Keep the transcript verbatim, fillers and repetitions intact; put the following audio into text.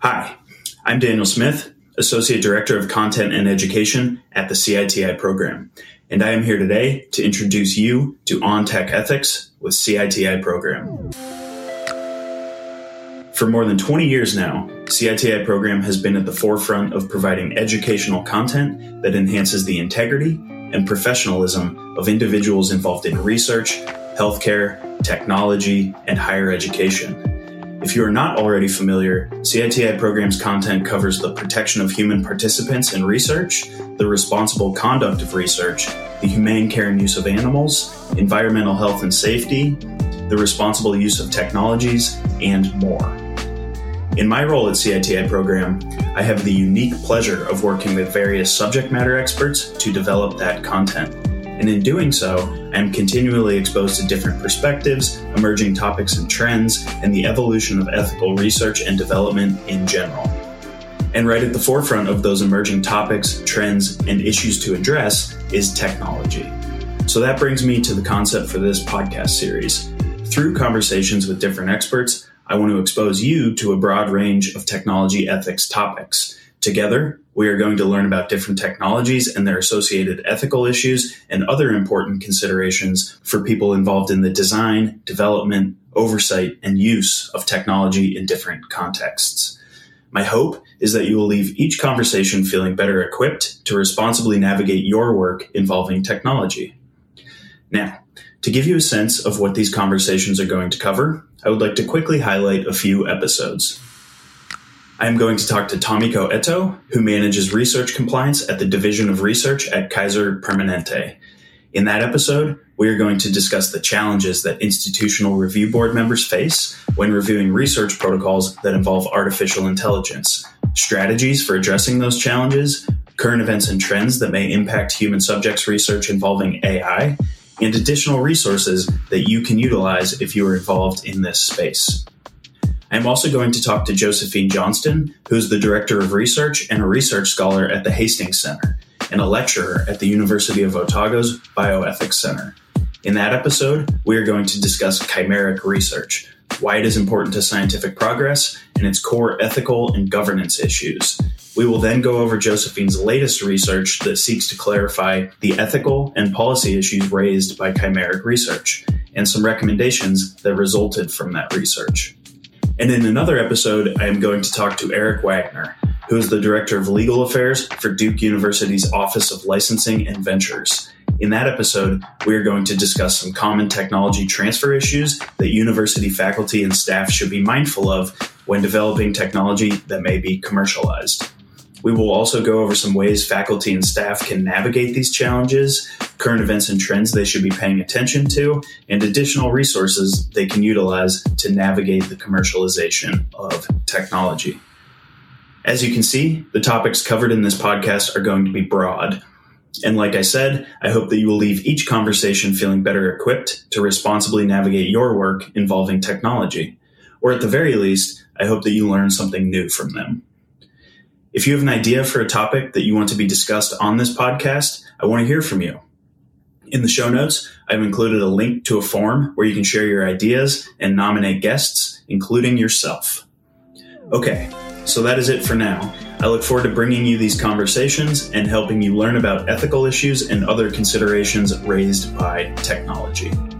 Hi, I'm Daniel Smith, Associate Director of Content and Education at the C I T I program, and I am here today to introduce you to On Tech Ethics with C I T I program. For more than twenty years now, C I T I program has been at the forefront of providing educational content that enhances the integrity and professionalism of individuals involved in research, healthcare, technology, and higher education. If you are not already familiar, C I T I program's content covers the protection of human participants in research, the responsible conduct of research, the humane care and use of animals, environmental health and safety, the responsible use of technologies, and more. In my role at C I T I program, I have the unique pleasure of working with various subject matter experts to develop that content. And in doing so, I am continually exposed to different perspectives, emerging topics and trends, and the evolution of ethical research and development in general. And right at the forefront of those emerging topics, trends, and issues to address is technology. So that brings me to the concept for this podcast series. Through conversations with different experts, I want to expose you to a broad range of technology ethics topics. Together, we are going to learn about different technologies and their associated ethical issues and other important considerations for people involved in the design, development, oversight, and use of technology in different contexts. My hope is that you will leave each conversation feeling better equipped to responsibly navigate your work involving technology. Now, to give you a sense of what these conversations are going to cover, I would like to quickly highlight a few episodes. I am going to talk to Tomiko Eto, who manages research compliance at the Division of Research at Kaiser Permanente. In that episode, we are going to discuss the challenges that institutional review board members face when reviewing research protocols that involve artificial intelligence, strategies for addressing those challenges, current events and trends that may impact human subjects research involving A I, and additional resources that you can utilize if you are involved in this space. I'm also going to talk to Josephine Johnston, who is the Director of Research and a research scholar at the Hastings Center, and a lecturer at the University of Otago's Bioethics Center. In that episode, we are going to discuss chimeric research, why it is important to scientific progress, and its core ethical and governance issues. We will then go over Josephine's latest research that seeks to clarify the ethical and policy issues raised by chimeric research, and some recommendations that resulted from that research. And in another episode, I am going to talk to Eric Wagner, who is the Director of Legal Affairs for Duke University's Office of Licensing and Ventures. In that episode, we are going to discuss some common technology transfer issues that university faculty and staff should be mindful of when developing technology that may be commercialized. We will also go over some ways faculty and staff can navigate these challenges, current events and trends they should be paying attention to, and additional resources they can utilize to navigate the commercialization of technology. As you can see, the topics covered in this podcast are going to be broad. And like I said, I hope that you will leave each conversation feeling better equipped to responsibly navigate your work involving technology. Or at the very least, I hope that you learn something new from them. If you have an idea for a topic that you want to be discussed on this podcast, I want to hear from you. In the show notes, I've included a link to a form where you can share your ideas and nominate guests, including yourself. Okay, so that is it for now. I look forward to bringing you these conversations and helping you learn about ethical issues and other considerations raised by technology.